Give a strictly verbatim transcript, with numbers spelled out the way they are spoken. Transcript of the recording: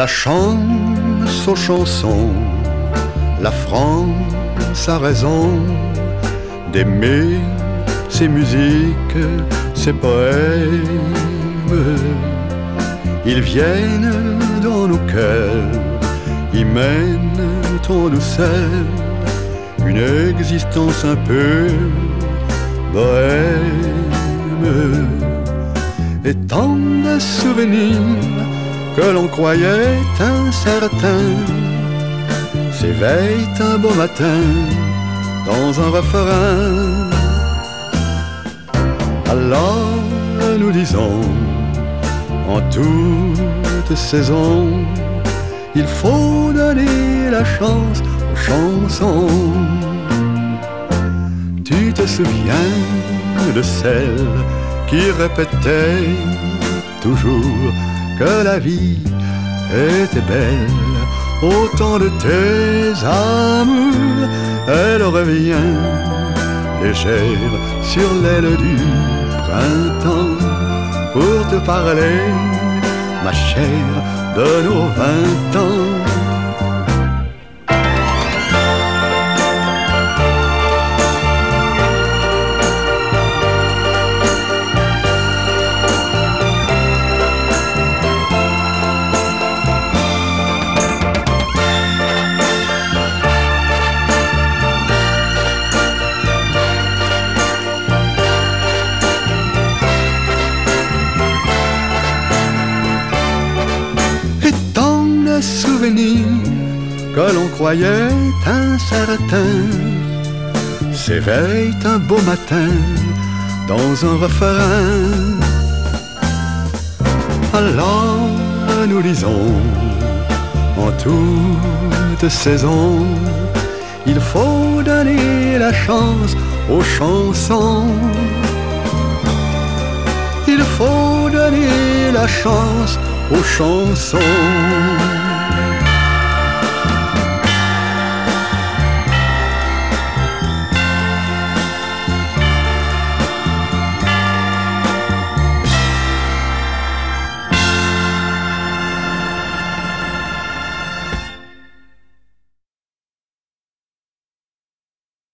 La chance aux chansons, la France a raison d'aimer ses musiques, ses poèmes. Ils viennent dans nos cœurs, ils mènent en douceur une existence un peu bohème. Et tant de souvenirs que l'on croyait incertains s'éveillent un beau matin dans un refrain. Alors nous disons en toute saison, il faut donner la chance aux chansons. Tu te souviens de celle qui répétait toujours que la vie était belle au temps de tes amours. Elle revient légère sur l'aile du printemps pour te parler, ma chère, de nos vingt ans. Souvenirs que l'on croyait incertains s'éveillent un beau matin dans un refrain. Alors nous disons en toute saison, il faut donner la chance aux chansons. Il faut donner la chance aux chansons.